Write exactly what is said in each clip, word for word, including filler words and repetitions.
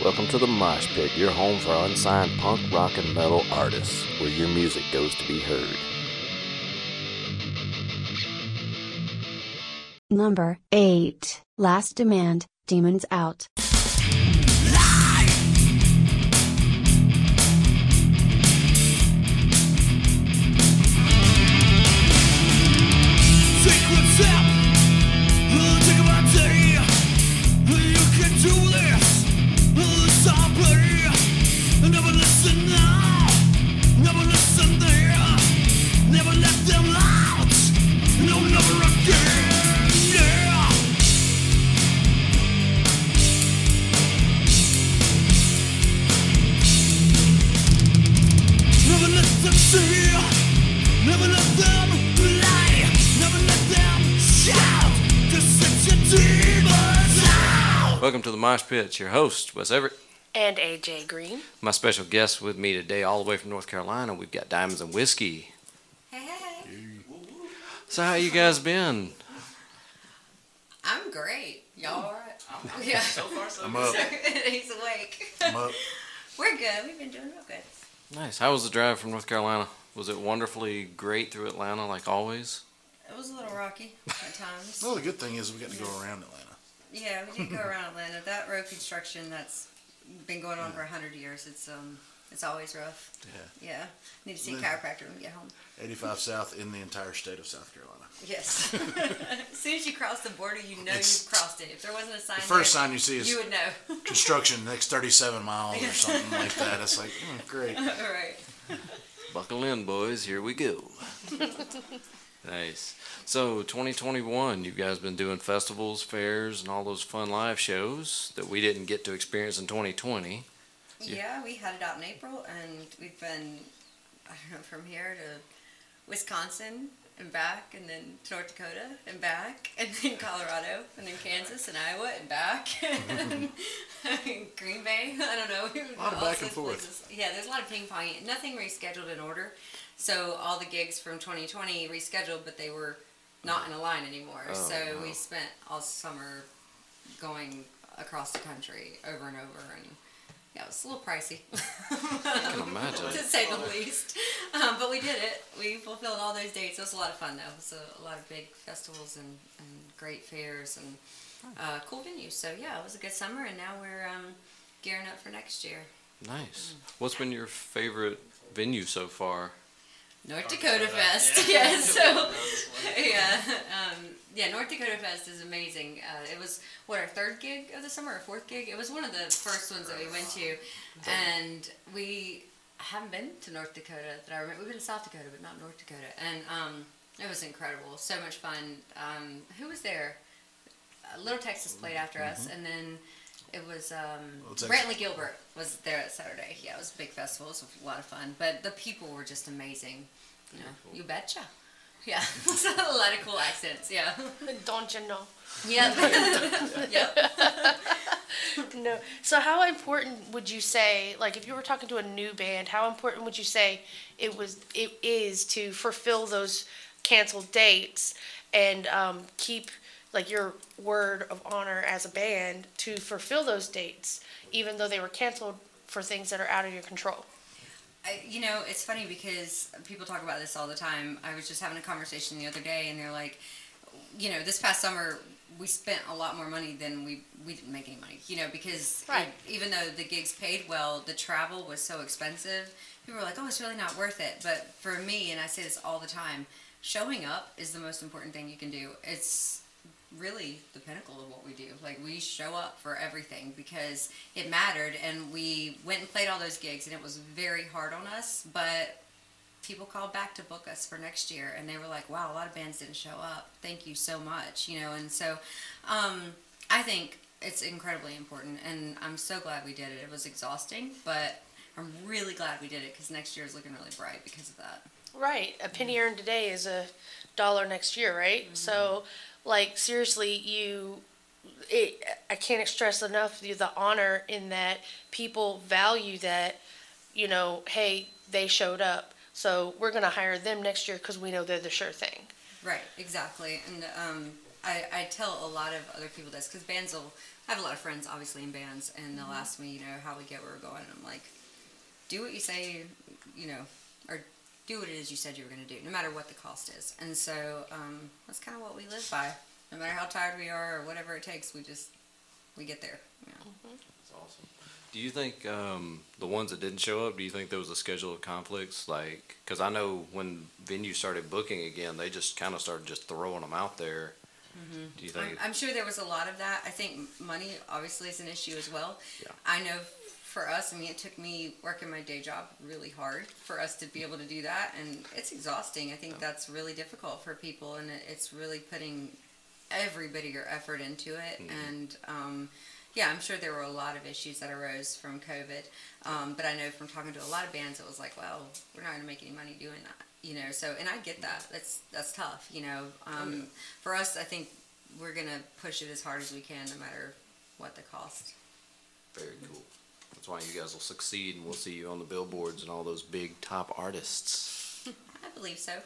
Welcome to the Mosh Pit, your home for unsigned punk, rock, and metal artists, where your music goes to be heard. Number eight. Last Demand, Demons Out. Welcome to the Mosh Pit. It's your host, Wes Everett. And A J Green. My special guest with me today, all the way from North Carolina, we've got Diamonds and Whiskey. Hey, hey, hey. So how you guys been? I'm great. Y'all all right? Yeah. So far, so I'm good. up. He's awake. I'm up. We're good. We've been doing real good. Nice. How was the drive from North Carolina? Was it wonderfully great through Atlanta, like always? It was a little rocky at times. Well, the good thing is we got to go around Atlanta. Yeah, we did go around Atlanta. That road construction that's been going on for a hundred years. It's um, it's always rough. Yeah. Yeah. Need to see a Then- chiropractor when we get home. eighty-five South in the entire state of South Carolina. Yes. As soon as you cross the border, you know It's- you've crossed it. If there wasn't a sign The first there, sign you see is you would know. construction next thirty-seven miles or something like that. It's like, mm, great. All right. Buckle in, boys. Here we go. Nice. So, twenty twenty-one, you guys been doing festivals, fairs, and all those fun live shows that we didn't get to experience in twenty twenty. Yeah, we had it out in April, and we've been, I don't know, from here to Wisconsin and back, and then to North Dakota and back, and then Colorado, and then Kansas and Iowa and back, Green Bay. I don't know. A lot of back and forth. Places. Yeah, there's a lot of ping pong. Nothing rescheduled in order. So all the gigs from twenty twenty rescheduled, but they were not in a line anymore. Oh, so wow. we spent all summer going across the country over and over, and yeah, it was a little pricey. I can imagine. To say the least. Um, but we did it. We fulfilled all those dates. It was a lot of fun, though. It was a, a lot of big festivals and, and great fairs and uh, cool venues. So, yeah, it was a good summer, and now we're um, gearing up for next year. Nice. What's been your favorite venue so far? North Dakota Dakota, Fest. yeah. Yeah, so, yeah. Um, yeah, North Dakota Fest is amazing. Uh, it was, what, our third gig of the summer, or fourth gig? It was one of the first ones that we went to. And we haven't been to North Dakota that I remember. We've been to South Dakota, but not North Dakota. And um, it was incredible. So much fun. Um, who was there? Uh, Little Texas played after us, and then it was um, Little Texas. Brantley Gilbert was there that Saturday. Yeah, it was a big festival. It was a lot of fun. But the people were just amazing. You know, you betcha. Yeah, a lot of cool accents. Yeah. Don't you know? Yeah. Yep. No. So how important would you say, like if you were talking to a new band, how important would you say it was, it is to fulfill those canceled dates and um, keep like your word of honor as a band to fulfill those dates, even though they were canceled for things that are out of your control? I, you know, it's funny because people talk about this all the time. I was just having a conversation the other day, and they're like, you know, this past summer we spent a lot more money than we we didn't make any money. You know, because Right. it, even though the gigs paid well, the travel was so expensive. People were like, oh, it's really not worth it. But for me, and I say this all the time, showing up is the most important thing you can do. It's really the pinnacle of what we do. Like, we show up for everything because it mattered, and we went and played all those gigs, and it was very hard on us, but people called back to book us for next year, and they were like, wow, a lot of bands didn't show up. Thank you so much, you know. And so um, I think it's incredibly important, and I'm so glad we did it. It was exhausting, but I'm really glad we did it because next year is looking really bright because of that. Right. A penny earned today is a dollar next year, right? Mm-hmm. So, like, seriously, you, it, I can't stress enough the, the honor in that people value that, you know, hey, they showed up, so we're going to hire them next year because we know they're the sure thing. Right, exactly. And um, I, I tell a lot of other people this because bands will. I have a lot of friends, obviously, in bands, and they'll ask me, you know, how we get where we're going. And I'm like, do what you say, you know, or do what it is you said you were going to do, no matter what the cost is. And so um, that's kind of what we live by. No matter how tired we are or whatever it takes, we just we get there. You know? That's awesome. Do you think um, the ones that didn't show up, do you think there was a schedule of conflicts? Like, because I know when venues started booking again, they just kind of started just throwing them out there. Mm-hmm. Do you think? I'm, I'm sure there was a lot of that. I think money obviously is an issue as well. Yeah. I know for us, I mean, it took me working my day job really hard for us to be able to do that, and it's exhausting. I think yeah. that's really difficult for people, and it, it's really putting everybody your effort into it. Mm-hmm. And um, yeah, I'm sure there were a lot of issues that arose from COVID. Um, but I know from talking to a lot of bands, it was like, well, we're not going to make any money doing that. You know, so, and I get that. That's that's tough, you know. Um, oh, yeah. For us, I think we're going to push it as hard as we can, no matter what the cost. Very cool. That's why you guys will succeed, and we'll see you on the billboards and all those big top artists. I believe so.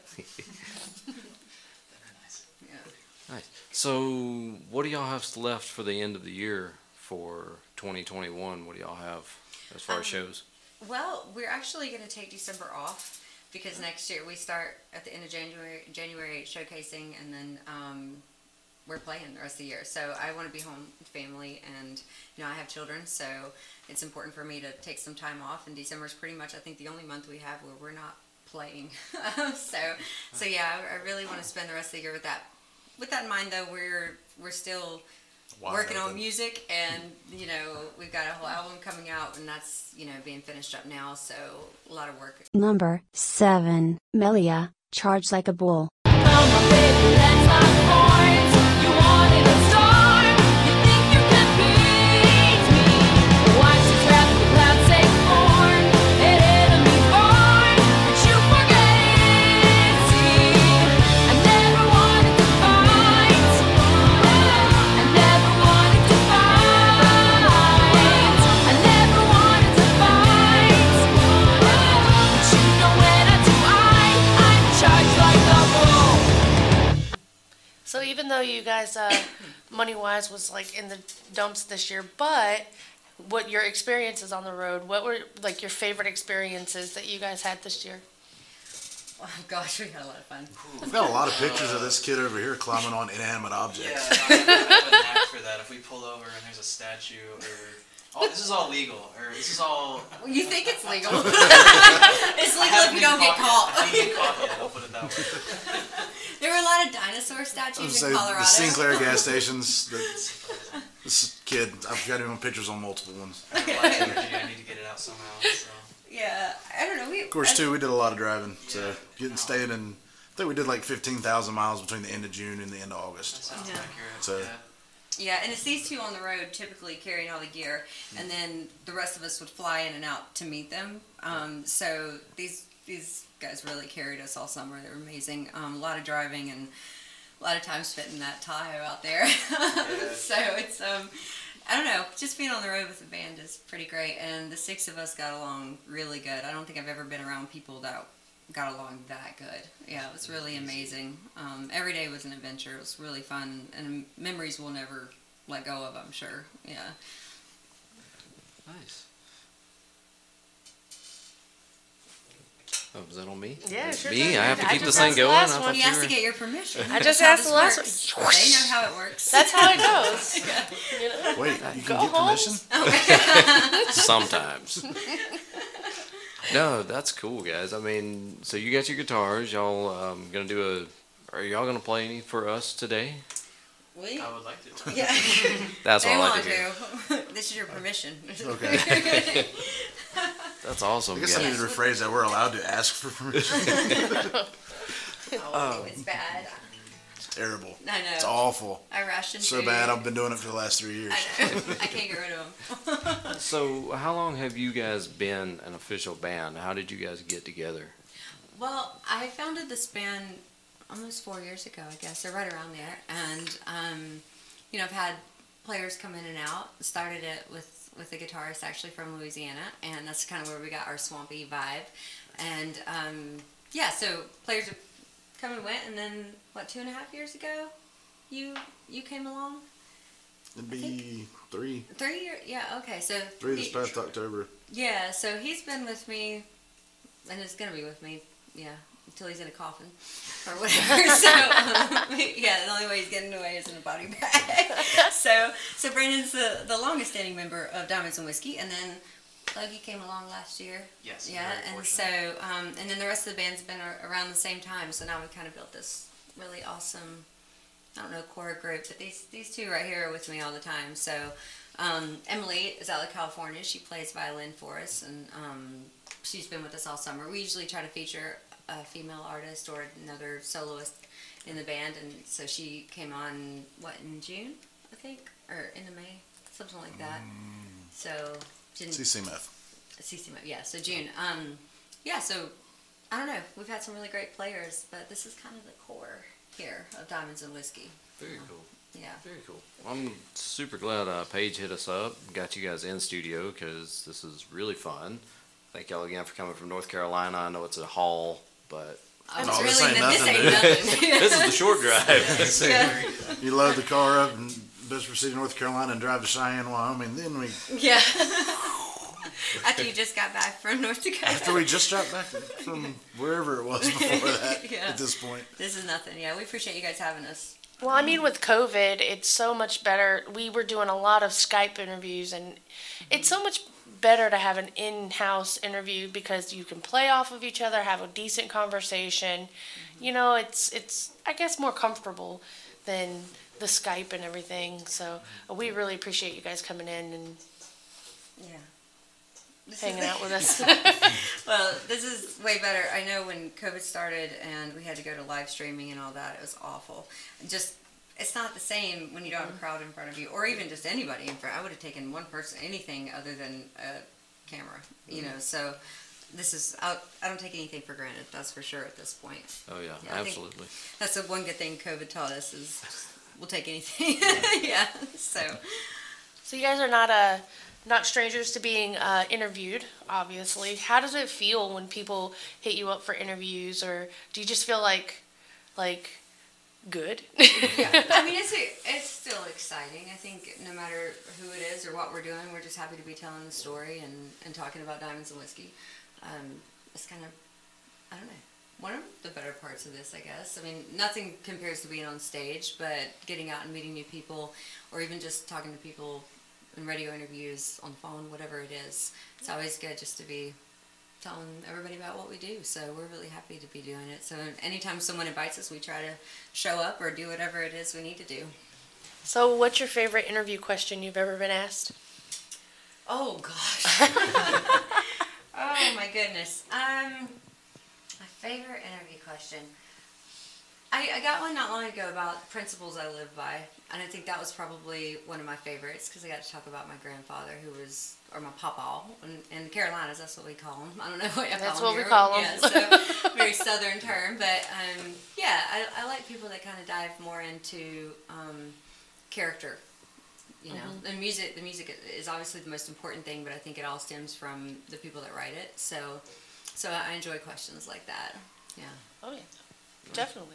nice. Yeah. Nice. So, what do y'all have left for the end of the year for twenty twenty-one? What do y'all have as far um, as shows? Well, we're actually going to take December off. Because next year we start at the end of January, January showcasing, and then um, we're playing the rest of the year. So I want to be home with family, and you know I have children, so it's important for me to take some time off. And December is pretty much, I think, the only month we have where we're not playing. so, so yeah, I, I really want to spend the rest of the year with that. With that in mind, though, we're we're still Wide working open. on music, and you know we've got a whole album coming out, and that's you know being finished up now, so a lot of work. Number seven, Melia, Charge Like a Bull. So even though you guys, uh, money-wise, was like in the dumps this year, but what your experiences on the road, what were like your favorite experiences that you guys had this year? Oh gosh, we had a lot of fun. We've got a lot of pictures of this kid over here climbing on inanimate objects. Yeah, I have an act for that. If we pull over and there's a statue, or oh, this is all legal, or this is all. Well, you think it's legal? It's legal if you don't get caught. I didn't get caught yet. I'll put it that way. There were a lot of dinosaur statues say, in Colorado. The Sinclair gas stations. The, this kid, I've got him on pictures on multiple ones. I have a lot of energy. I need to get it out somehow. So. Yeah, I don't know. We, of course, I, too, we did a lot of driving. So Yeah. getting staying in. I think we did like fifteen thousand miles between the end of June and the end of That August. sounds Yeah. accurate. So- yeah. Yeah, and it's these two on the road typically carrying all the gear, and then the rest of us would fly in and out to meet them. Um, so these these guys really carried us all summer. They were amazing. Um, a lot of driving and a lot of time spent in that Tahoe out there. Yeah. So it's um, I don't know, just being on the road with the band is pretty great, and the six of us got along really good. I don't think I've ever been around people that got along that good. Yeah, it was really amazing. Um, every day was an adventure. It was really fun, and memories we'll never let go of, I'm sure. Yeah. Nice. Oh, is that on me? Yeah, sure. Me? thing. I have to I keep just this thing asked the going? last I one. thought He you has were- to get your permission. I just That's how asked the this last works. one. They know how it works. That's how it goes. You know? Wait, you Go can get home. permission? Sometimes. No, that's cool, guys. I mean, so you got your guitars. Y'all um, gonna do a? Are y'all gonna play any for us today? We? I would like to. Yeah. That's They what I like want to hear. to. This is your permission. Okay. That's awesome, I guess I guys. need to rephrase that. We're allowed to ask for permission. Oh, it's bad. It's terrible. I know. It's awful. I ration So food. bad. I've been doing it for the last three years. I know. I can't get rid of them. So, how long have you guys been an official band? How did you guys get together? Well, I founded this band almost four years ago, I guess, or right around there. And, um, you know, I've had players come in and out. Started it with, with a guitarist actually from Louisiana, and that's kind of where we got our swampy vibe. And, um, yeah, so players have come and went, and then, what, two and a half years ago? you you came along? It'd be three, Three years? Yeah, okay. So three this he- past October. Yeah, so he's been with me, and is going to be with me, yeah, until he's in a coffin or whatever. so, um, yeah, the only way he's getting away is in a body bag. so, so Brandon's the, the longest standing member of Diamonds and Whiskey, and then Logie came along last year. Yes. Yeah, very and fortunate. so, um, and then the rest of the band's been ar- around the same time, so now we kind of built this really awesome, I don't know, core group, but these, these two right here are with me all the time, so... Um, Emily is out of California. She plays violin for us, and um, she's been with us all summer. We usually try to feature a female artist or another soloist in the band, and so she came on, what, in June, I think? Or into May? Something like that. So, didn't... C C M F. C C M F, yeah, so June. Um, yeah, so, I don't know. We've had some really great players, but this is kind of the core here of Diamonds and Whiskey. Very cool. Yeah. Very cool. Well, I'm super glad uh, Paige hit us up, got you guys in studio, because this is really fun. Thank y'all again for coming from North Carolina. I know it's a haul, but Oh, it's No, this really, ain't this nothing, ain't dude. nothing. this is the short drive. Yeah. You load the car up in Bismarck City, North Carolina, and drive to Cheyenne, Wyoming. Then we, Yeah. After you just got back from North Dakota. after we just got back from wherever it was before that, Yeah. at this point. This is nothing. Yeah, we appreciate you guys having us. Well, I mean, with COVID, it's so much better. We were doing a lot of Skype interviews, and it's so much better to have an in-house interview because you can play off of each other, have a decent conversation. You know, it's it's I guess more comfortable than the Skype and everything. So uh, we really appreciate you guys coming in and Yeah. This hanging is- out with us. Well, this is way better. I know when COVID started and we had to go to live streaming and all that, it was awful. Just, it's not the same when you don't have a crowd in front of you, or even just anybody in front. I would have taken one person, anything other than a camera, you know. So this is, I I don't take anything for granted. That's for sure at this point. Oh, yeah, Yeah, I think- absolutely. That's the one good thing COVID taught us is we'll take anything. Yeah. So. So you guys are not uh, not strangers to being uh, interviewed, obviously. How does it feel when people hit you up for interviews, or do you just feel like, like, good? Yeah, I mean, it's it's still exciting. I think no matter who it is or what we're doing, we're just happy to be telling the story and, and talking about Diamonds and Whiskey. Um, it's kind of, I don't know, one of the better parts of this, I guess. I mean, nothing compares to being on stage, but getting out and meeting new people, or even just talking to people in radio interviews, on the phone, whatever it is. It's always good just to be telling everybody about what we do. So we're really happy to be doing it. So anytime someone invites us, we try to show up or do whatever it is we need to do. So what's your favorite interview question you've ever been asked? Oh gosh. Oh my goodness. Um, my favorite interview question. I, I got one not long ago about principles I live by, and I think that was probably one of my favorites because I got to talk about my grandfather, who was, or my papa, in, in the Carolinas, that's what we call him. I don't know what you That's call what him we call Yeah, 'em. so very southern term, but um, yeah, I, I like people that kind of dive more into um, character. You know, the music. The music is obviously the most important thing, but I think it all stems from the people that write it. So, so I enjoy questions like that. Yeah. Oh yeah, definitely.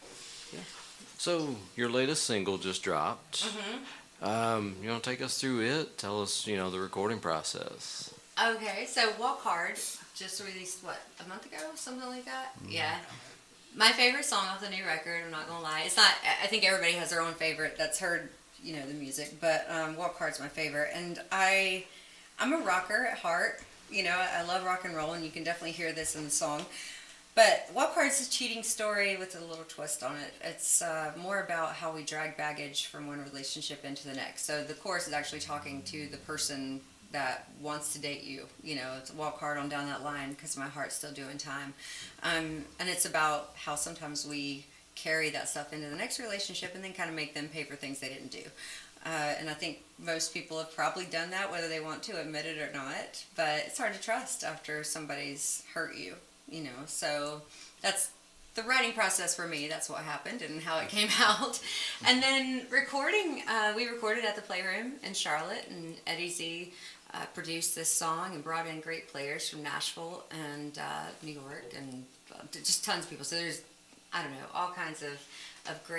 So, your latest single just dropped. Mm-hmm. Um, you want to take us through it? Tell us, you know, the recording process. Okay, so Walk Hard just released what, a month ago, something like that. Yeah. My favorite song off the new record. I'm not gonna lie. It's not. I think everybody has their own favorite that's heard, you know, the music. But um, Walk Hard's my favorite, and I, I'm a rocker at heart. You know, I, I love rock and roll, and you can definitely hear this in the song. But Walk Hard's a cheating story with a little twist on it. It's uh, more about how we drag baggage from one relationship into the next. So the chorus is actually talking to the person that wants to date you. You know, it's walk hard on down that line because my heart's still doing time. Um, and it's about how sometimes we carry that stuff into the next relationship and then kind of make them pay for things they didn't do. Uh, and I think most people have probably done that, whether they want to admit it or not. But it's hard to trust after somebody's hurt you. You know, so that's the writing process for me. That's what happened and how it came out. And then recording, uh, we recorded at the Playroom in Charlotte, and Eddie Z uh, produced this song and brought in great players from Nashville and uh, New York and uh, just tons of people. So there's, I don't know, all kinds of, of great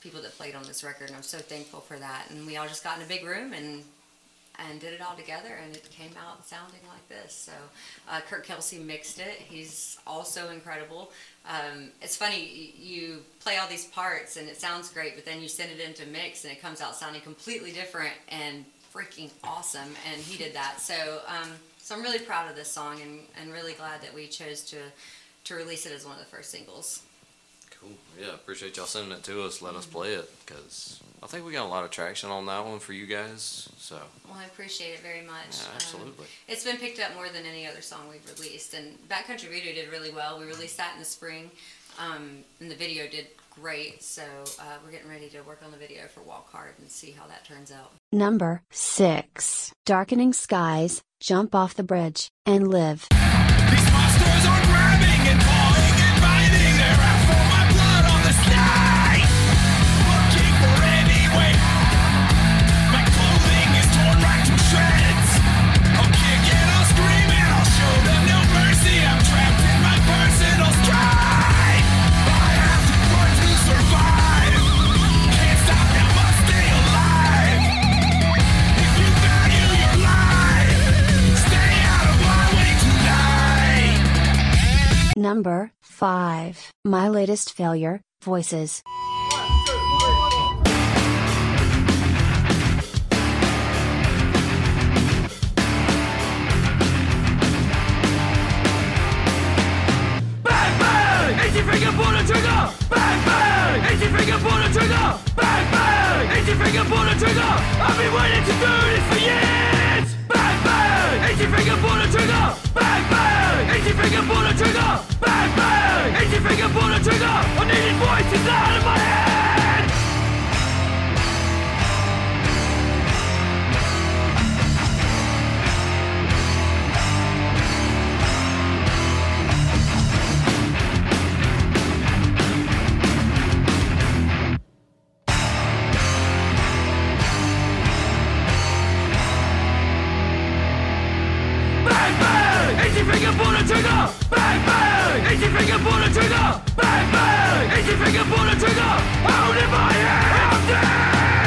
people that played on this record, and I'm so thankful for that. And we all just got in a big room and and did it all together, and it came out sounding like this. So uh, Kurt Kelsey mixed it. He's also incredible. Um, it's funny, you play all these parts and it sounds great, but then you send it into mix and it comes out sounding completely different and freaking awesome, and he did that. So um, so I'm really proud of this song, and, and really glad that we chose to, to release it as one of the first singles. Cool. Yeah, appreciate y'all sending it to us. Let us play it, because I think we got a lot of traction on that one for you guys. So. Well, I appreciate it very much. Yeah, absolutely. Um, it's been picked up more than any other song we've released, and Backcountry Voodoo did really well. We released that in the spring, um, and the video did great. So uh, we're getting ready to work on the video for Walk Hard and see how that turns out. Number six. Darkening Skies, Jump Off the Bridge, and Live. These monsters are grabbing and clawing and biting. They're out for my blood on the sky. Looking for any way. My clothing is torn right to shreds. I'll kick and I'll scream and I'll show them no mercy. I'm trapped in my personal strife. I have to run to survive. Can't stop now, must stay alive. If you value your life, stay out of my way tonight. Number five. My Latest Failure, Voices. Bang bang! Eighty finger pull the trigger! Bang bang! Eighty finger pull the trigger! Bang bang! Eighty finger pull the trigger! I've been waiting to do this for years! Bang bang! Eighty finger pull the trigger! Bang bang! Eighty finger pull the trigger! Bang bang! Eighty finger pull the trigger! I needed voices out of my head! Bang bang! Eighty finger pull the trigger! Bang bang! Eighty finger pull the trigger! Bang bang! Eighty finger pull the trigger! Out in my head! I'm dead!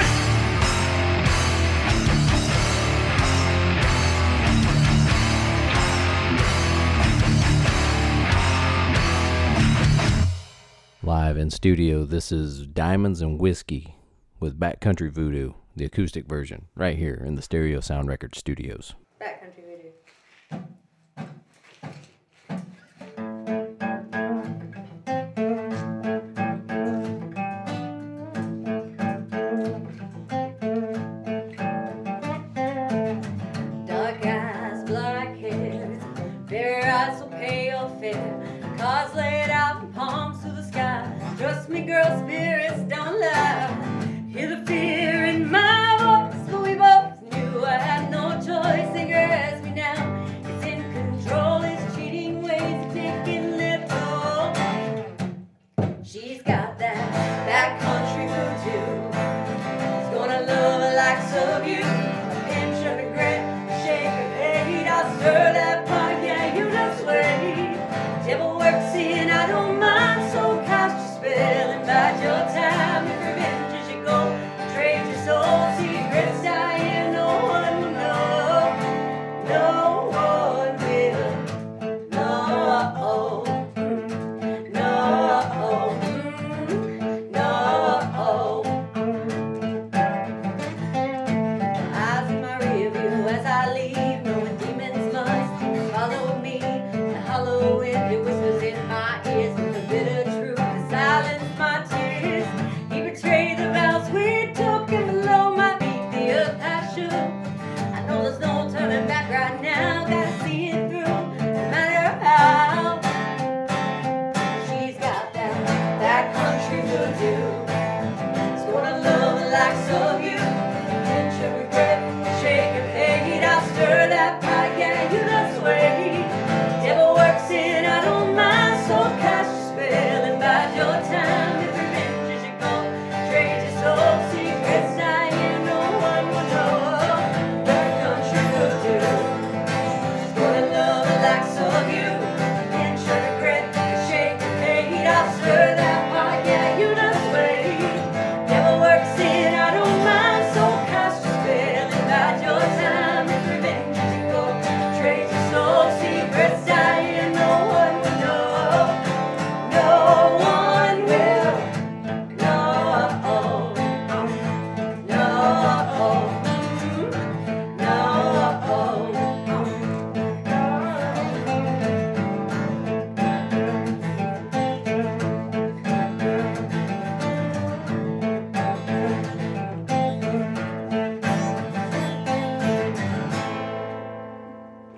Live in studio, this is Diamonds and Whiskey with Backcountry Voodoo, the acoustic version, right here in the Stereo Sound Record Studios. Backcountry Voodoo. Dark eyes, black hair, fair eyes so pale fair. Cards laid out in palms to the sky. Trust me, girl, spirits don't lie. Hear the fear in my voice, but we both knew I had no choice. They grasp me now. It's in control, it's cheating ways of taking their toll. She's got that backcountry voodoo. She's gonna love the likes of you. Pinch of regret, shake of hate. I'll stir that pot, yeah, you just wait. Devil works in, I don't mind, so cast your spell and bide your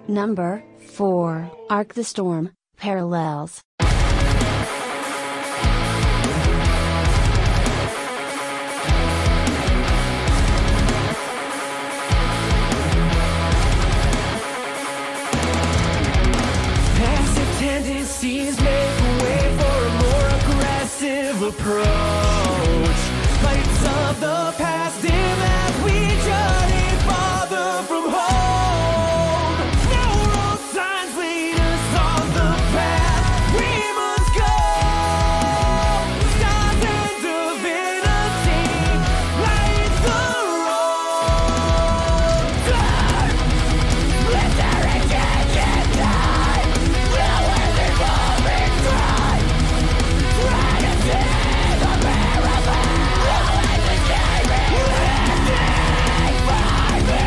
Number four. Arc the Storm, Parallels. Passive tendencies make way for a more aggressive approach. Lights of the past dim as we journey farther from home. No road signs lead us on the path we must go. Stars and divinity light the road. Time, glittering in time. Will it be moving time? Try to see the parallel. Always escaping, waiting for me.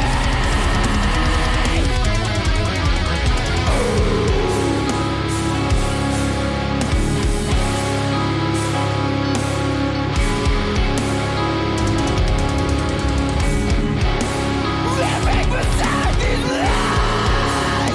Living beside these lies.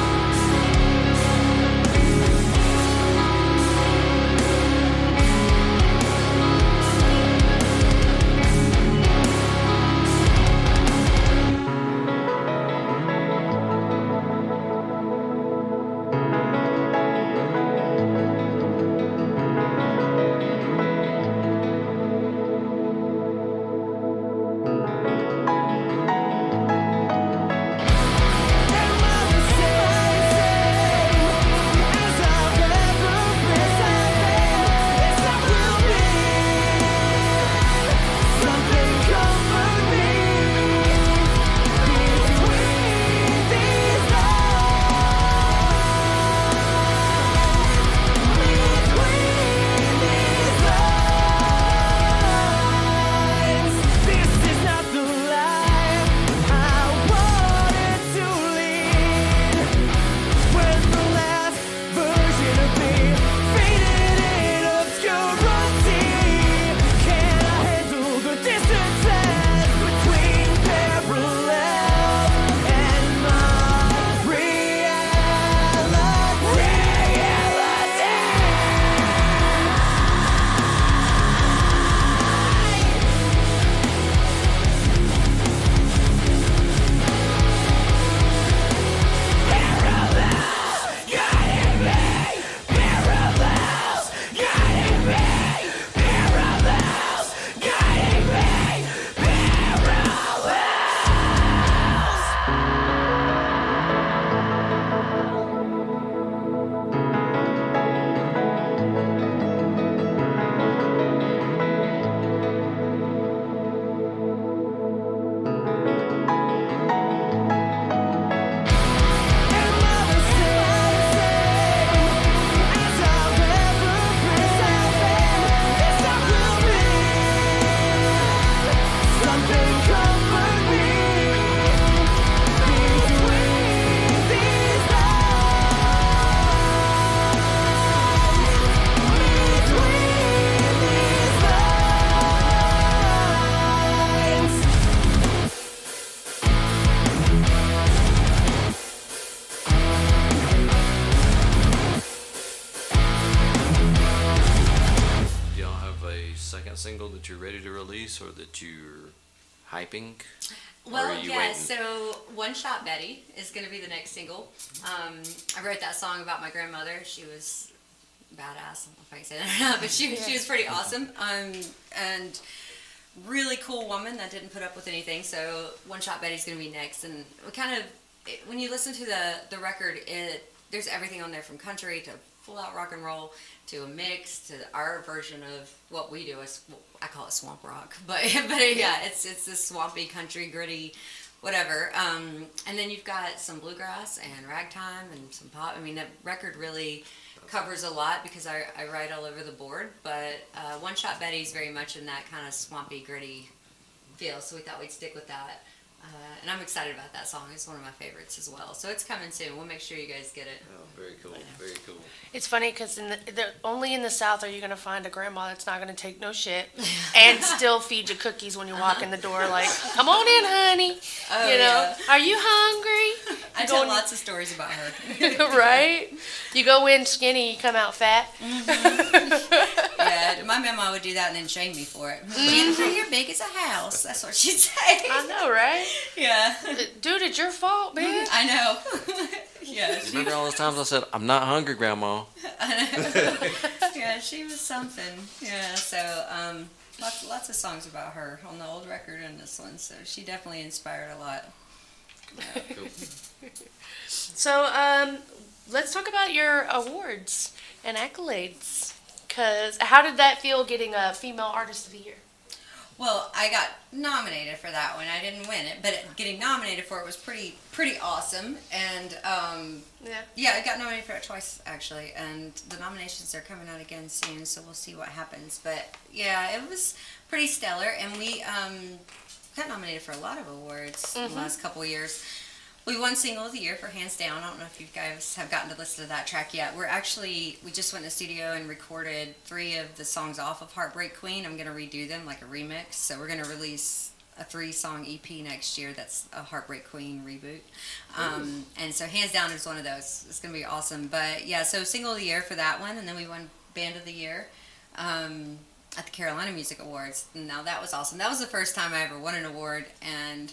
This is not the life I wanted to lead. When the last version of me faded in obscurity, can I handle the distances between parallel and my reality? Do y'all have a second single that you're ready to release or that you're hyping? Or Well, are you yeah, waiting? so One Shot Betty is going to be the next single. Um, I wrote that song about my grandmother. She was badass, I don't know if I can say that or not, but she, she was pretty awesome. Um, and really cool woman that didn't put up with anything. So One Shot Betty's going to be next. And we kind of, it, when you listen to the, the record, it there's everything on there from country to full out rock and roll to a mix to our version of what we do. Is I call it swamp rock, but but yeah, it's it's this swampy country gritty, whatever. Um, and then you've got some bluegrass and ragtime and some pop. I mean, that record really covers a lot because I, I write all over the board. But uh, One Shot Betty's very much in that kind of swampy gritty feel, so we thought we'd stick with that. Uh, and I'm excited about that song. It's one of my favorites as well. So it's coming soon. We'll make sure you guys get it. Oh, very cool. Very cool. It's funny because in the, the only in the South are you gonna find a grandma that's not gonna take no shit and still feed you cookies when you walk in the door. Like, come on in, honey. Oh, you know, yeah. are you hungry? I You tell going- lots of stories about her. Right? You go in skinny, you come out fat. Yeah, my mama would do that and then shame me for it. Jennifer, you're big as a house. That's what she'd say. I know, right? Yeah. Dude, it's your fault, man. I know. Yeah. She, Remember all those times I said, I'm not hungry, Grandma? yeah, she was something. Yeah, so um, lots, lots of songs about her on the old record and this one. So she definitely inspired a lot. Cool. So, um, let's talk about your awards and accolades. Cause how did that feel getting a Female Artist of the Year? Well, I got nominated for that one. I didn't win it, but getting nominated for it was pretty pretty awesome. And um, Yeah. yeah, I got nominated for it twice actually. And the nominations are coming out again soon, so we'll see what happens. But yeah, it was pretty stellar, and we um, got nominated for a lot of awards in Mhm. the last couple of years. We won Single of the Year for Hands Down. I don't know if you guys have gotten to listen to that track yet. We're actually, we just went in the studio and recorded three of the songs off of Heartbreak Queen. I'm going to redo them like a remix. So we're going to release a three-song E P next year that's a Heartbreak Queen reboot. Um, and so Hands Down is one of those. It's going to be awesome. But yeah, so Single of the Year for that one. And then we won Band of the Year um, at the Carolina Music Awards. Now that was awesome. That was the first time I ever won an award. And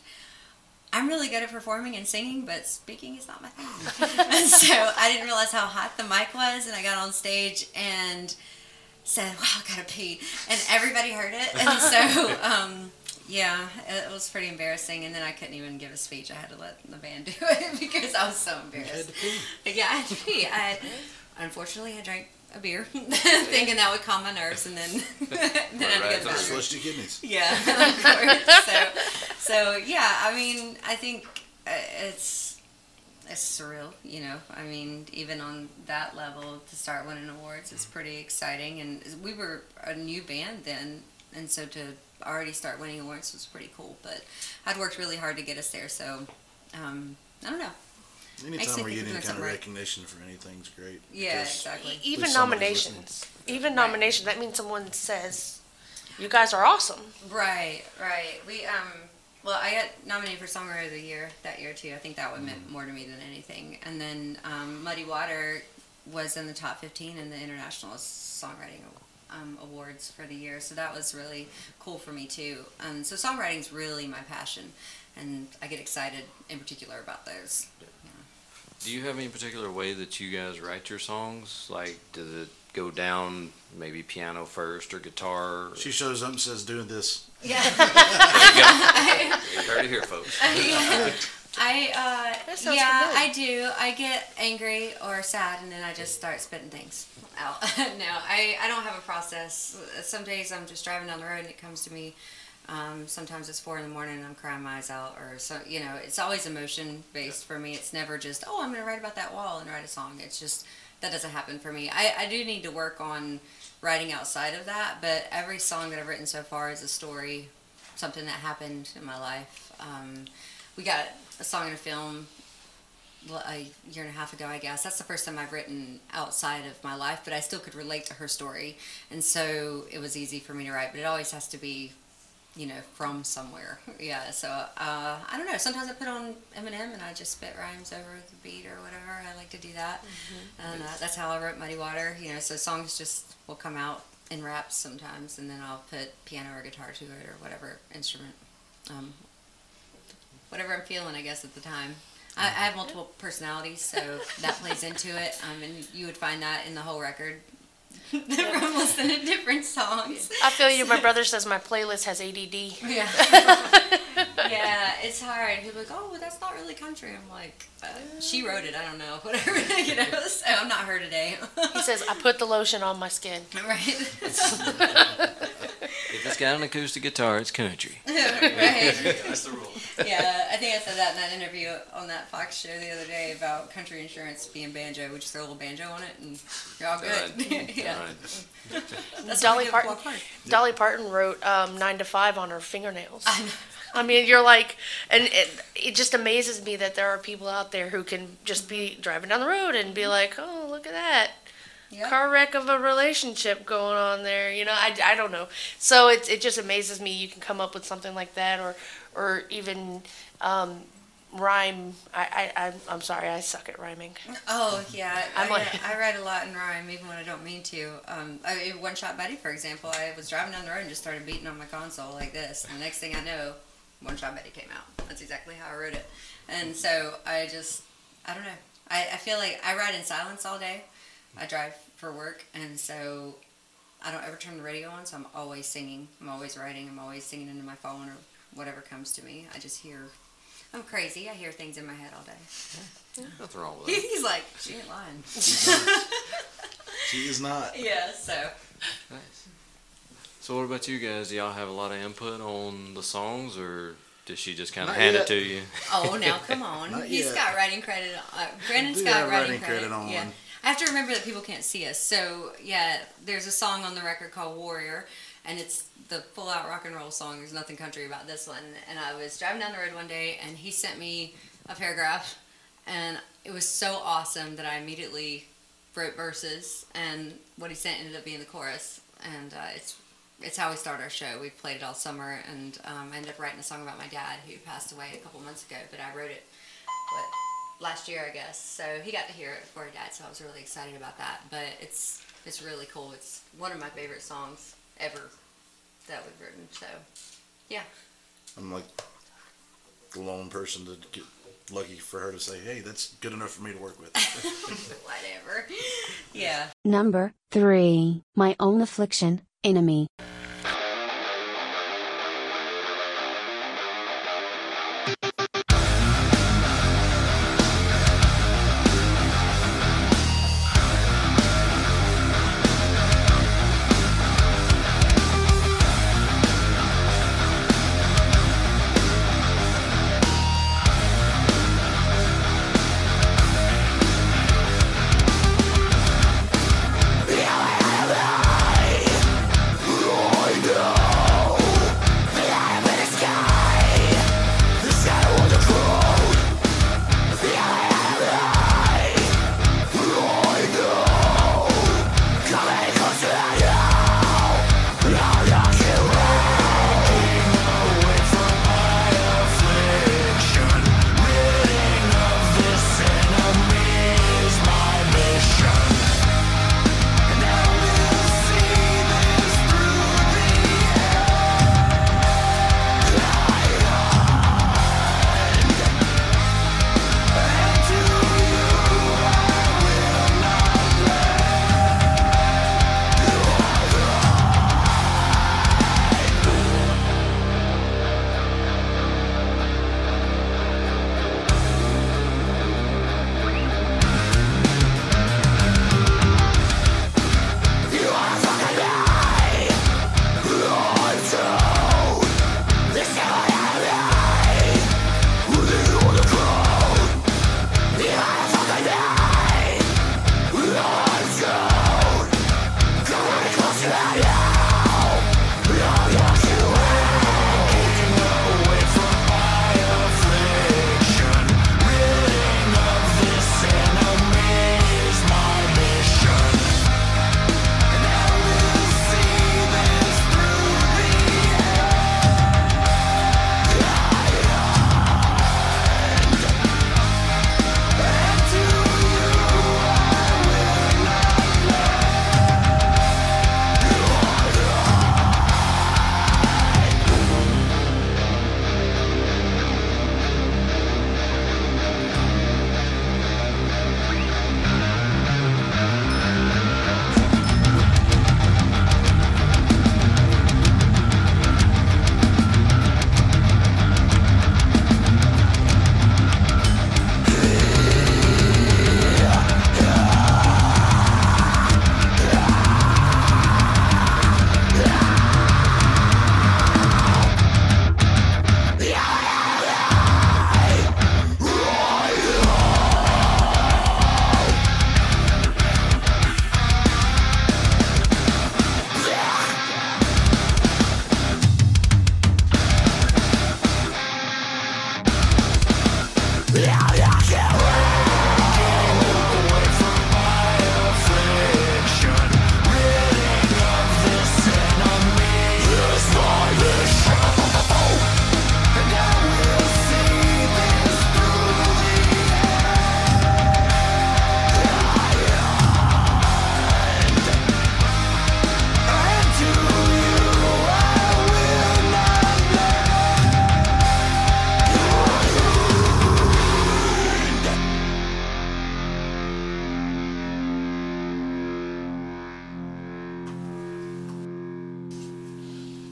I'm really good at performing and singing, but speaking is not my thing. And so I didn't realize how hot the mic was, and I got on stage and said, wow, I gotta pee. And everybody heard it. And so, um, yeah, it was pretty embarrassing. And then I couldn't even give a speech. I had to let the band do it because I was so embarrassed. Yeah, I had to pee. I, unfortunately, I drank a beer, thinking that would calm my nerves, and then, then I had to go to the bathroom. Flushed your kidneys. Yeah, of course. So, so yeah, I mean, I think uh, it's it's surreal, you know. I mean, even on that level, to start winning awards is pretty exciting. And we were a new band then, and so to already start winning awards was pretty cool. But I'd worked really hard to get us there, so um, I don't know. Makes Anytime me we're think getting we're any doing kind of something right. recognition for anything's great. Yeah, because exactly. E- Even There's somebody nominations. Even Right. nominations. That means someone says, you guys are awesome. Right, right. We um well, I got nominated for Songwriter of the Year that year too. I think that one meant more to me than anything. And then um, Muddy Water was in the top fifteen in the International Songwriting um, Awards for the year. So that was really cool for me too. Um, so songwriting's really my passion, and I get excited in particular about those. Do you have any particular way that you guys write your songs? Like, does it go down maybe piano first or guitar? She shows up and says, doing this. Yeah. You heard it here, folks. I uh That sounds yeah, familiar. I do. I get angry or sad, and then I just start spitting things out. No, I I don't have a process. Some days I'm just driving down the road and it comes to me. Um, sometimes it's four in the morning and I'm crying my eyes out, or so you know. It's always emotion based for me. It's never just oh I'm gonna write about that wall and write a song. It's just that doesn't happen for me. I I do need to work on writing outside of that, but every song that I've written so far is a story, something that happened in my life. Um, we got a song in a film a year and a half ago, I guess. That's the first time I've written outside of my life, but I still could relate to her story, and so it was easy for me to write. But it always has to be, you know, from somewhere. Yeah. So uh, I don't know. Sometimes I put on Eminem and I just spit rhymes over the beat or whatever. I like to do that, and uh, that's how I wrote Muddy Water. You know, so songs just will come out in raps sometimes, and then I'll put piano or guitar to it or whatever instrument. Um, whatever I'm feeling, I guess, at the time. I, I have multiple personalities, so that plays into it. Um, and you would find that in the whole record from listening to different songs. I feel you. My brother says my playlist has A D D. Yeah. Yeah, it's hard. People are like, oh, well, that's not really country. I'm like, uh, she wrote it. I don't know. Whatever. You know, so I'm not her today. He says, I put the lotion on my skin. Right. If it's got an acoustic guitar, it's country. Right. That's the rule. Yeah, I think I said that in that interview on that Fox show the other day about country insurance being banjo. We just throw a little banjo on it and you're all good. Yeah. Right. That's Dolly what we do Parton. at Block Party. Dolly Parton wrote um, Nine to Five on her fingernails. I know. I mean, you're like, and it, it just amazes me that there are people out there who can just be driving down the road and be like, oh, look at that. Yep. Car wreck of a relationship going on there. You know, I, I don't know. So it, it just amazes me you can come up with something like that, or, or even um, rhyme. I, I, I'm, I'm sorry, I suck at rhyming. Oh yeah, I'm I, like- I write a lot in rhyme, even when I don't mean to. Um, I, One Shot Betty, for example, I was driving down the road and just started beating on my console like this, and the next thing I know, One Shot Betty came out. That's exactly how I wrote it, and so I just, I don't know. I, I feel like I ride in silence all day. I drive for work, and so I don't ever turn the radio on, so I'm always singing. I'm always writing. I'm always singing into my phone or whatever comes to me. I just hear. I'm crazy. I hear things in my head all day. Nothing wrong with that. He's like, she ain't lying. She is not. Yeah, so. Nice. So what about you guys? Do y'all have a lot of input on the songs, or did she just kind of Not hand yet. it to you? Oh, now come on. Not He's yet. got writing credit. Uh, Brandon's do got have writing, writing credit. credit on Yeah. one. I have to remember that people can't see us. So, yeah, there's a song on the record called Warrior, and it's the full out rock and roll song. There's nothing country about this one. And I was driving down the road one day, and he sent me a paragraph, and it was so awesome that I immediately wrote verses, and what he sent ended up being the chorus. And uh, it's it's how we start our show. We've played it all summer, and um, I ended up writing a song about my dad, who passed away a couple months ago, but I wrote it what, last year, I guess. So he got to hear it before he died, so I was really excited about that. But it's it's really cool. It's one of my favorite songs ever that we've written. So, yeah. I'm like the lone person to get lucky for her to say, hey, that's good enough for me to work with. Whatever. Yeah. Number three. My Own Affliction, Enemy. Through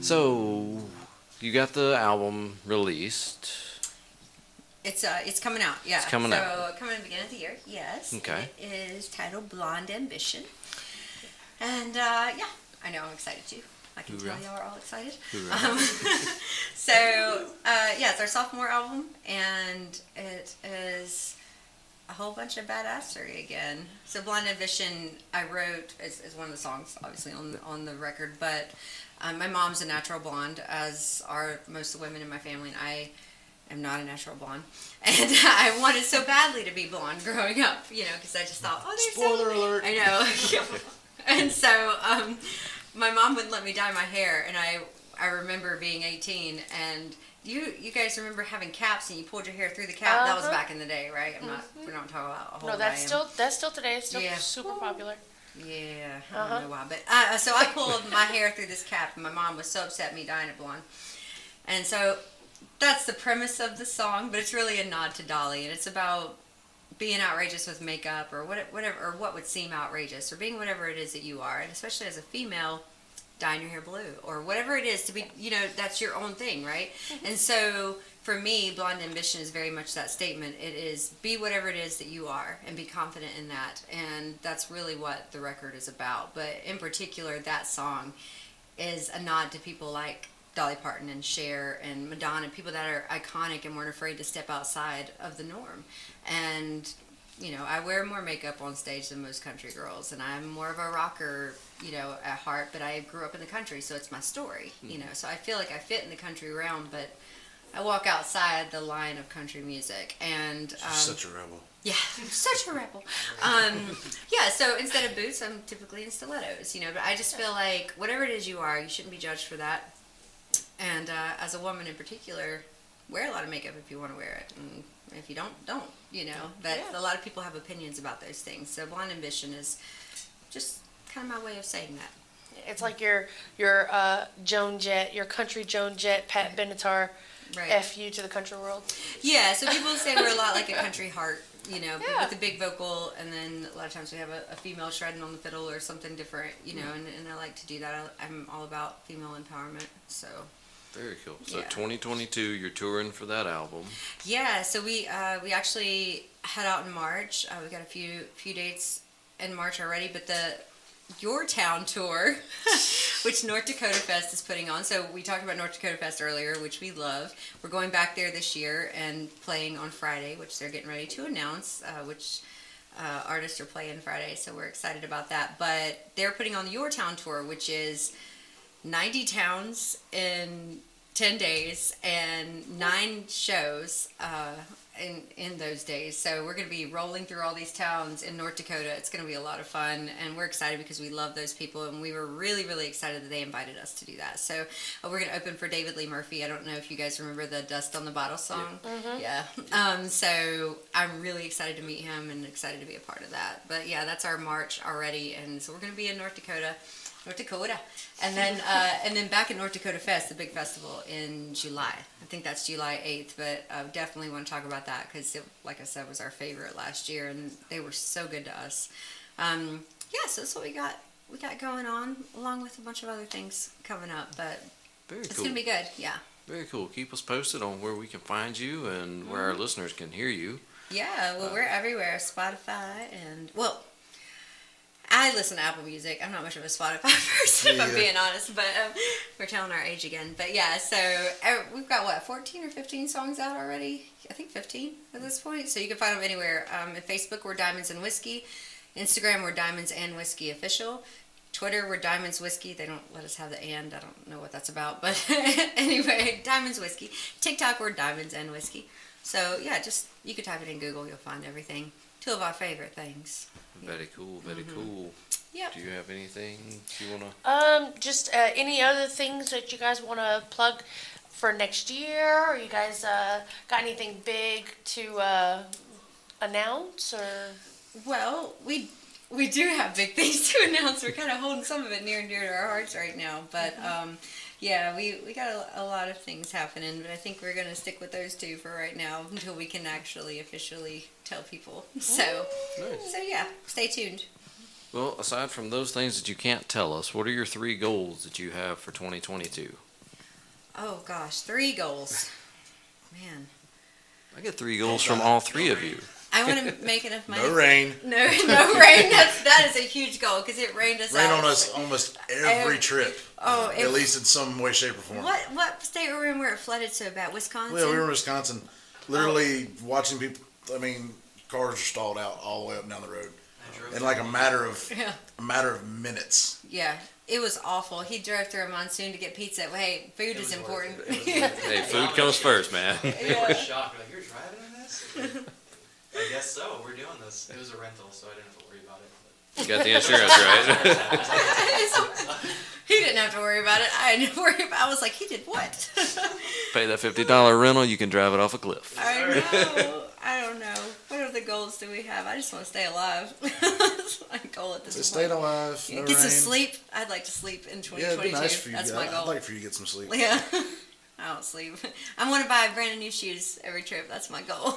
So, you got the album released. It's uh, it's coming out. Yeah, It's coming so, out. So coming at the beginning of the year. Yes. Okay. It is titled Blonde Ambition, and uh, yeah, I know I'm excited too. I can Hoorah. tell y'all are all excited. Hoorah. Um, so uh, yeah, it's our sophomore album, and it is a whole bunch of badassery again. So Blonde Ambition, I wrote as, as one of the songs, obviously on on the record, but um, my mom's a natural blonde, as are most of the women in my family, and I am not a natural blonde. And I wanted so badly to be blonde growing up, you know, because I just thought, oh, they're Spoiler so... alert. I know. And so um, my mom wouldn't let me dye my hair, and I I remember being eighteen, and you you guys remember having caps, and you pulled your hair through the cap. That was Uh-huh. back in the day, right? I'm not. We're not talking about how No, old that's I am. still that's still today. It's still Yeah. super popular. Yeah, I Uh-huh. don't know why, but uh, so I pulled my hair through this cap, and my mom was so upset at me dyeing it blonde. And so that's the premise of the song, but it's really a nod to Dolly, and it's about being outrageous with makeup, or what, whatever, or what would seem outrageous, or being whatever it is that you are, and especially as a female, dyeing your hair blue, or whatever it is to be, you know, that's your own thing, right? And so for me, Blonde Ambition is very much that statement. It is be whatever it is that you are, and be confident in that, and that's really what the record is about. But in particular, that song is a nod to people like Dolly Parton and Cher and Madonna, people that are iconic and weren't afraid to step outside of the norm. And, you know, I wear more makeup on stage than most country girls, and I'm more of a rocker, you know, at heart, but I grew up in the country, so it's my story, you know, so I feel like I fit in the country realm, but I walk outside the line of country music, and... Um, Such a rebel. yeah, I'm such a rebel. Um, yeah, so instead of boots, I'm typically in stilettos, you know, but I just feel like whatever it is you are, you shouldn't be judged for that. And uh, as a woman in particular, wear a lot of makeup if you want to wear it. And if you don't, don't, you know. But Yeah. a lot of people have opinions about those things. So Blonde Ambition is just kind of my way of saying that. It's like your your uh, Joan Jett, your country Joan Jett, Pat Benatar, Right. F you to the country world. Yeah, so people say we're a lot like a country heart, you know, Yeah. with a big vocal, and then a lot of times we have a, a female shredding on the fiddle or something different, you know, and, and I like to do that. I, I'm all about female empowerment, so. Very cool. So Yeah. twenty twenty-two, you're touring for that album. Yeah, so we uh, we actually head out in March. Uh, we got a few few dates in March already, but the Your Town tour, which North Dakota Fest is putting on. So we talked about North Dakota Fest earlier, which we love. We're going back there this year and playing on Friday, which they're getting ready to announce, uh, which uh, artists are playing Friday. So we're excited about that. But they're putting on the Your Town tour, which is ninety towns in ten days and nine shows uh, in in those days. So we're going to be rolling through all these towns in North Dakota. It's going to be a lot of fun, and we're excited because we love those people, and we were really, really excited that they invited us to do that. So uh, we're going to open for David Lee Murphy. I don't know if you guys remember the Dust on the Bottle song. Yeah. Um, so I'm really excited to meet him and excited to be a part of that. But yeah, that's our March already, and so we're going to be in North Dakota. North Dakota, and then uh, and then back at North Dakota Fest, the big festival in July. I think that's July eighth, but I definitely want to talk about that because, like I said, was our favorite last year, and they were so good to us. Um, yeah, so that's what we got. We got going on, along with a bunch of other things coming up, but Very it's cool. gonna be good. Yeah, Very cool. Keep us posted on where we can find you and where our listeners can hear you. yeah. Well, we're everywhere. Spotify and well. I listen to Apple Music. I'm not much of a Spotify person, if I'm Yeah. being honest, but um, we're telling our age again. But yeah, so uh, we've got, what, fourteen or fifteen songs out already? I think fifteen at this point. So you can find them anywhere. Um, at Facebook, we're Diamonds and Whiskey. Instagram, we're Diamonds and Whiskey Official. Twitter, we're Diamonds Whiskey. They don't let us have the and. I don't know what that's about. But anyway, Diamonds Whiskey. TikTok, we're Diamonds and Whiskey. So yeah, just, you could type it in Google. You'll find everything. Two of our favorite things. Very cool. Very cool. Yep. Do you have anything you wanna? Um, just uh, any other things that you guys want to plug for next year, or you guys uh, got anything big to uh, announce, or? Well, we we do have big things to announce. We're kind of holding some of it near and dear to our hearts right now. But um, yeah, we, we got a, a lot of things happening. But I think we're going to stick with those two for right now until we can actually officially tell people. So, Nice. so yeah, stay tuned. Well, aside from those things that you can't tell us, what are your three goals that you have for twenty twenty-two? Oh gosh, three goals. Man, I get three goals from all three of you. I want to make enough money. No rain. No, no rain. That's that is a huge goal because it rained us Rain out. on us almost every Every- trip. Oh, At it- least in some way, shape, or form. What what state were we in where it flooded so bad? Wisconsin. Well, we were in Wisconsin, literally watching people. I mean, cars are stalled out all the way up and down the road in like a matter of Yeah. a matter of minutes. Yeah, it was awful. He drove through a monsoon to get pizza. Well, hey, food It is was important. worth it. It was worth Hey, food comes first, man. They were shocked. Like, you're driving on this? I guess so. We're doing this. It was a rental, so I didn't have to worry about it. You got the insurance, right? He didn't have to worry about it. I didn't worry about. I was like, he did what? Pay that fifty dollar rental, you can drive it off a cliff. I know. I don't know. What other goals do we have? I just want to stay alive. That's my goal at this Just point. staying alive. No Get some rain. sleep. I'd like to sleep in twenty Yeah, it'd be twenty-two. nice for you. That's to- my I'd goal. like for you to get some sleep. Yeah. I don't sleep. I want to buy brand new shoes every trip. That's my goal.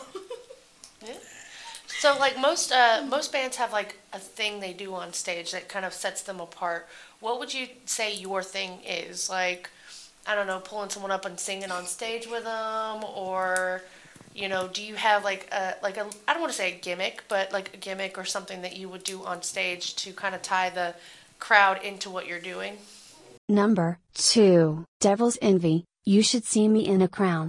So like most uh, most bands have like a thing they do on stage that kind of sets them apart. What would you say your thing is? Like, I don't know, pulling someone up and singing on stage with them, or you know, do you have like a like a I don't want to say a gimmick, but like a gimmick or something that you would do on stage to kind of tie the crowd into what you're doing? Number two. Devil's Envy. You should see me in a crown.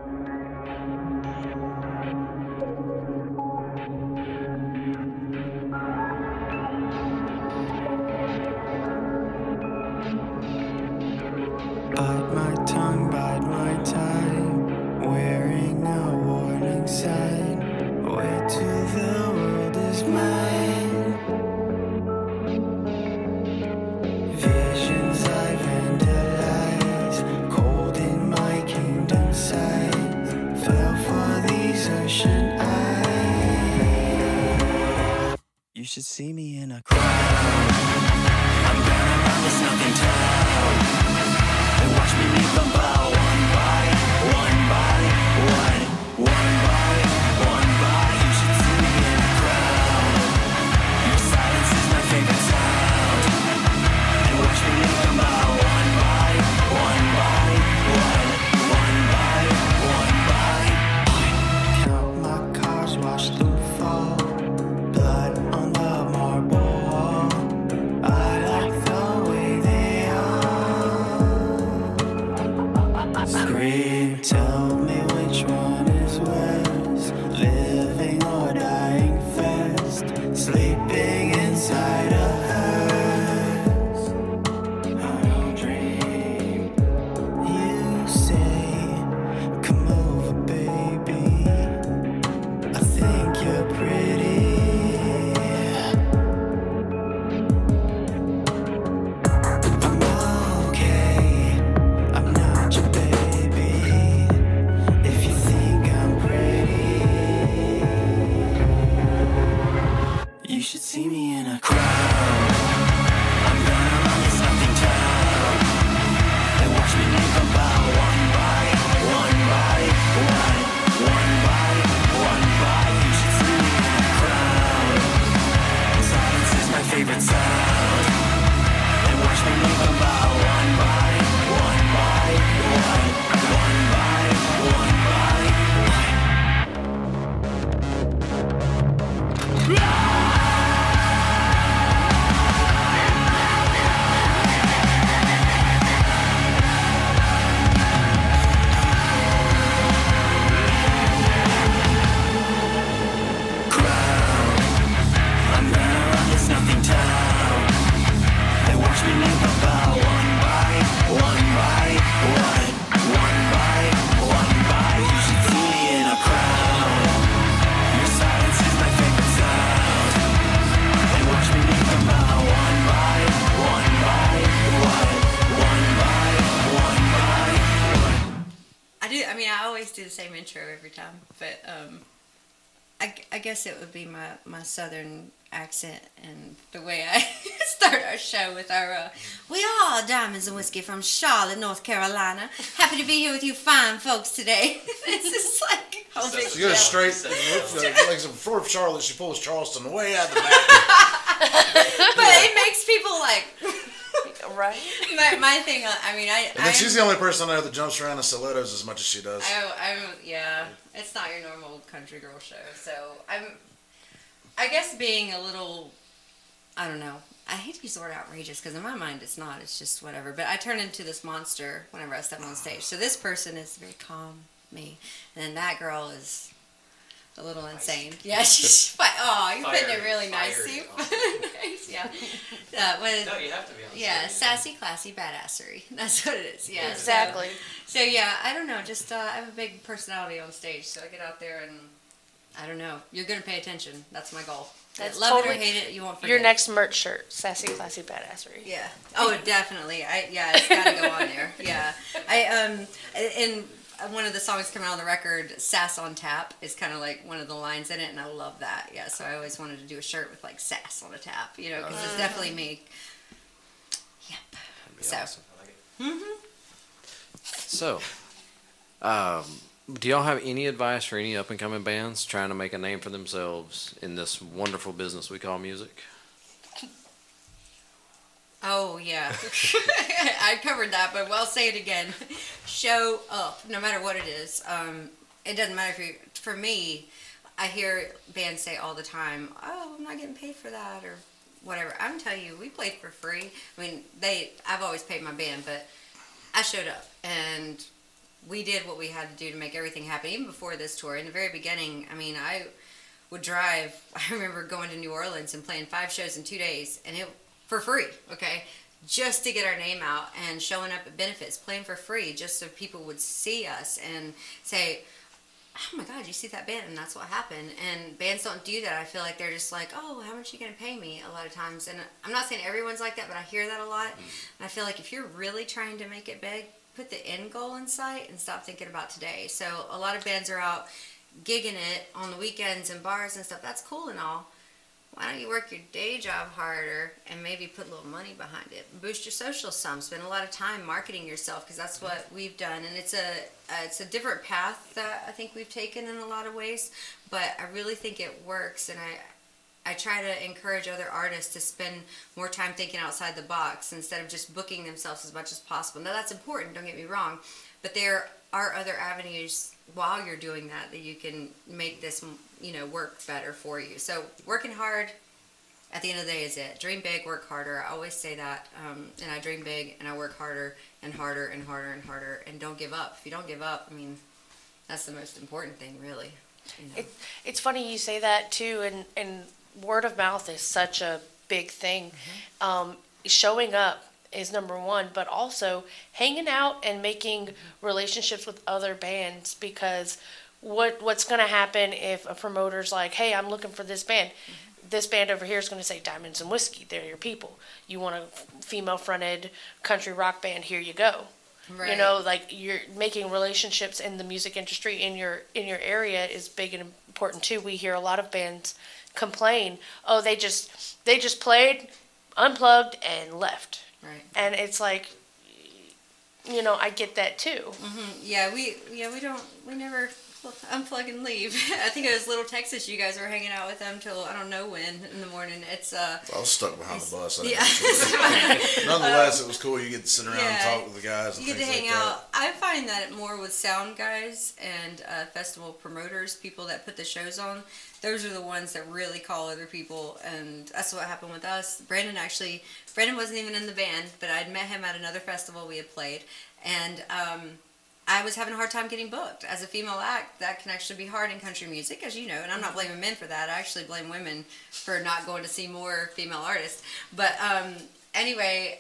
Bite my tongue, bite my time, wearing a warning sign. Wait till the world is mine. Visions I vandalize, cold in my kingdom size. Fell for these ocean eyes. You should see me in a crowd. I'm gonna run this nothing town. And watch me leave them bow one by one by one, one by one by. You should see me in a crowd. Your silence is my favorite sound. And watch me leave them bow one by one by one, one by one by one. Count my cards, watch them fall. Blood on the marble wall. I like the way they are. Scream, tell me which one is worse. Living or dying first. Sleeping inside a hearse. I don't dream. You say, come over, baby. I think you're pretty. I'm okay. I'm not your baby. If you think I'm pretty, you should see me in a crowd. I'm gonna run this nothing town. And watch me leave them bow one by one by one, one by one by. You should see me in a crowd. Silence is my favorite sound. And watch me leave them bow one by one by one, one by one by crowd. I'm gonna run this nothing town. They watch me leave them bow one by one by one, one by one by. You should see me in a crowd. Your silence is my favorite sound. They watch me leave them bow one by one by one, one by one by one. I do. I mean, I always do the same intro every time, but um, I, I guess it would be my, my southern accent and the way I start our show with our uh, we are Diamonds and Whiskey from Charlotte, North Carolina. Happy to be here with you fine folks today. It's just like whole big She goes show. straight, like some before Charlotte, she pulls Charleston way out the back. But it makes people like Right. My, my thing, uh, I mean, I. And then I'm, she's the only person I know that jumps around in stilettos as much as she does. I, I'm, yeah, it's not your normal country girl show. So I'm, I guess being a little, I don't know. I hate to use the word outrageous because in my mind it's not. It's just whatever. But I turn into this monster whenever I step on stage. So this person is very calm, me, and then that girl is a little insane. Yeah, she's. But oh, you're putting it really nice. See? Nice, yeah. Uh, when, No, you have to be on yeah, stage. sassy, classy, badassery. That's what it is. Yeah, Exactly. So, so yeah, I don't know. Just uh, I have a big personality on stage, so I get out there and I don't know. You're gonna pay attention. That's my goal. That's Love totally, it or hate it, you won't forget. Your next merch shirt, sassy, classy, badassery. Yeah. Oh, definitely. I yeah, it's got to go on there. Yeah. I um and one of the songs coming out on the record, "Sass on Tap," is kind of like one of the lines in it, and I love that. Yeah. So I always wanted to do a shirt with like "sass on a tap," you know, because it's definitely me. Yep. That'd be So. awesome. I like it. Mhm. So, um, do y'all have any advice for any up and coming bands trying to make a name for themselves in this wonderful business we call music? Oh yeah, I covered that, but well, say it again. Show up, no matter what it is. Um, it doesn't matter if you. For me, I hear bands say all the time, "Oh, I'm not getting paid for that," or whatever. I'm telling you, we played for free. I mean, they. I've always paid my band, but I showed up and we did what we had to do to make everything happen. Even before this tour, in the very beginning, I mean, I would drive. I remember going to New Orleans and playing five shows in two days, and it. For free, okay? Just to get our name out and showing up at benefits, playing for free, just so people would see us and say, oh my God, you see that band? And that's what happened. And bands don't do that. I feel like they're just like, oh, how much are you going to pay me a lot of times? And I'm not saying everyone's like that, but I hear that a lot. And I feel like if you're really trying to make it big, put the end goal in sight and stop thinking about today. So a lot of bands are out gigging it on the weekends and bars and stuff. That's cool and all. Why don't you work your day job harder and maybe put a little money behind it? Boost your social some. Spend a lot of time marketing yourself because that's what we've done. And it's a uh, it's a different path that I think we've taken in a lot of ways. But I really think it works. And I I try to encourage other artists to spend more time thinking outside the box instead of just booking themselves as much as possible. Now that's important, don't get me wrong. But there are other avenues while you're doing that that you can make this, you know, work better for you. So working hard at the end of the day is it. Dream big, work harder. I always say that. Um, and I dream big and I work harder and harder and harder and harder and don't give up. If you don't give up, I mean, that's the most important thing, really. You know? It, it's funny you say that too, and, and word of mouth is such a big thing. Mm-hmm. Um, showing up is number one, but also hanging out and making relationships with other bands, because what what's going to happen if a promoter's like, hey, I'm looking for this band. Mm-hmm. This band over here is going to say Diamonds and Whiskey. They're your people. You want a female-fronted country rock band, here you go. Right. You know, like, you're making relationships in the music industry in your in your area is big and important too. We hear a lot of bands complain, oh, they just they just played, unplugged, and left. Right. And it's like, you know, I get that too. Mm-hmm. Yeah, we yeah we don't we never unplug and leave. I think it was Little Texas. You guys were hanging out with them till I don't know when in the morning. It's uh. I was stuck behind the bus. I Yeah. Nonetheless, it was cool. You get to sit around Yeah. and talk with the guys. And You get to things hang like out. I find that more with sound guys and uh, festival promoters, people that put the shows on. Those are the ones that really call other people, and that's what happened with us. Brandon actually, Brandon wasn't even in the band, but I'd met him at another festival we had played, and um, I was having a hard time getting booked. As a female act, that can actually be hard in country music, as you know, and I'm not blaming men for that. I actually blame women for not going to see more female artists. But um, anyway,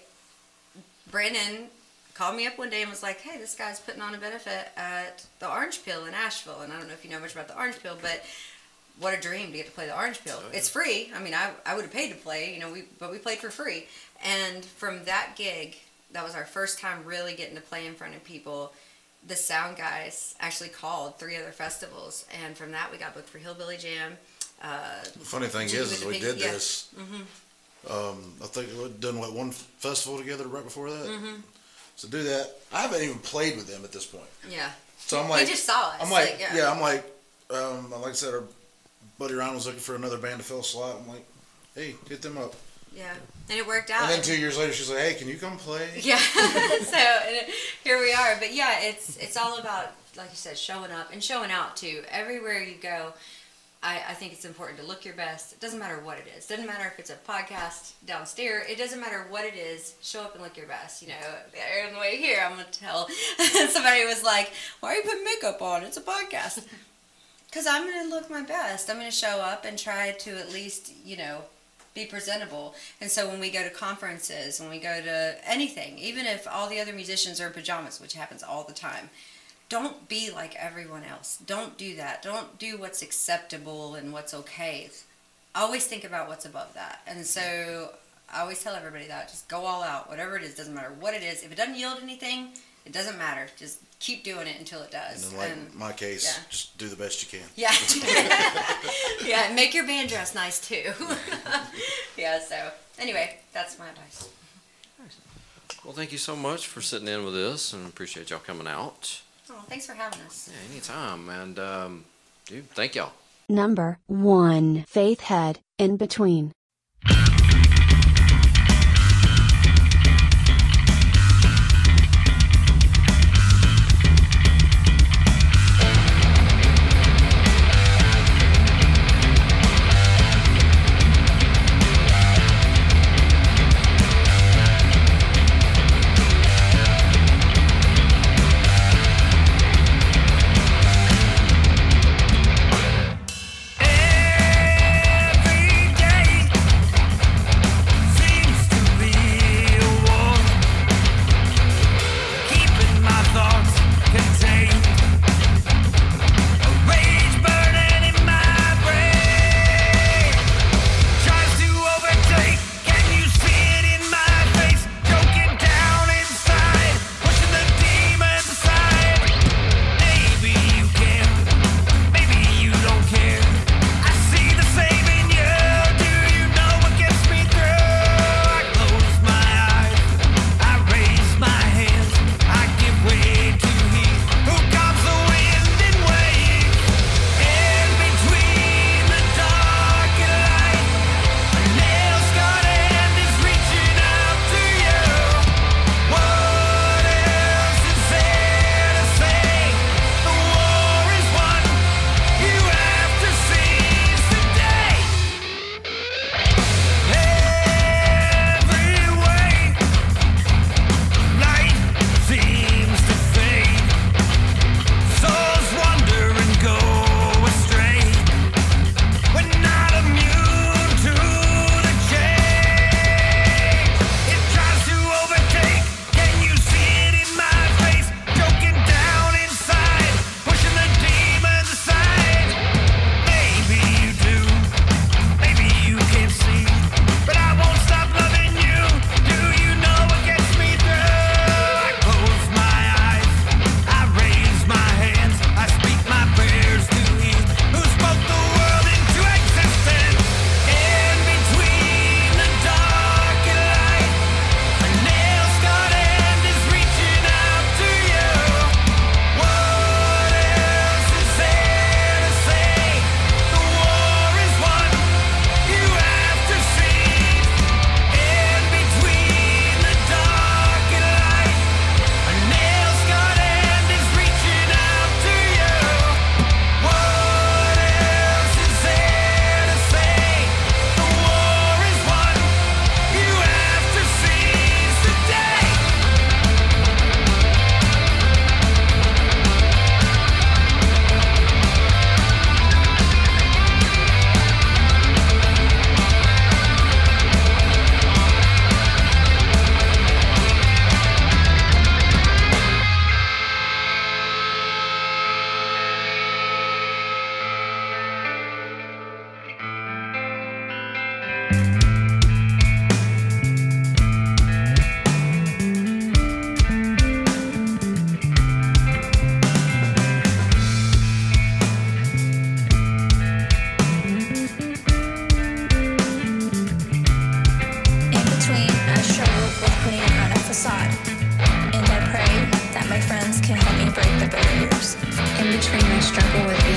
Brandon called me up one day and was like, hey, this guy's putting on a benefit at the Orange Peel in Asheville, and I don't know if you know much about the Orange Peel, but what a dream to get to play the Orange Peel. It's free. I mean, I, I would have paid to play, you know, we but we played for free. And from that gig, that was our first time really getting to play in front of people. The sound guys actually called three other festivals, and from that we got booked for Hillbilly Jam. Uh, The funny thing Jimmy is, with is the we Big- did yeah. this. Mm-hmm. Um, I think we'd done what one festival together right before that. Mm-hmm. So do that. I haven't even played with them at this point. Yeah. So I'm like, He just saw us. I'm like, like, yeah. yeah. I'm like, um, like I said, our buddy Ryan was looking for another band to fill a slot. I'm like, hey, hit them up. Yeah, and it worked out. And then two years later, she's like, "Hey, can you come play?" Yeah. So and it, here we are. But yeah, it's it's all about, like you said, showing up and showing out too. Everywhere you go, I, I think it's important to look your best. It doesn't matter what it is. It doesn't matter if it's a podcast downstairs. It doesn't matter what it is. Show up and look your best. You know, on the way here, I'm gonna tell somebody was like, "Why are you putting makeup on? It's a podcast." Because I'm gonna look my best. I'm gonna show up and try to at least, you know, be presentable. And so when we go to conferences, when we go to anything, even if all the other musicians are in pajamas, which happens all the time, don't be like everyone else. Don't do that. Don't do what's acceptable and what's okay. Always think about what's above that. And so I always tell everybody that. Just go all out. Whatever it is, doesn't matter what it is. If it doesn't yield anything, it doesn't matter. Just keep doing it until it does. And then, like and, my case, yeah. just do the best you can. Yeah. Yeah, and make your band dress nice too. Yeah, so anyway, that's my advice. Well, thank you so much for sitting in with us, and appreciate y'all coming out. Oh, thanks for having us. Yeah, anytime. And, um, dude, thank y'all. Number one. Faith Head, In Between.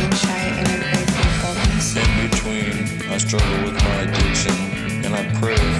I struggle with my addiction, and I pray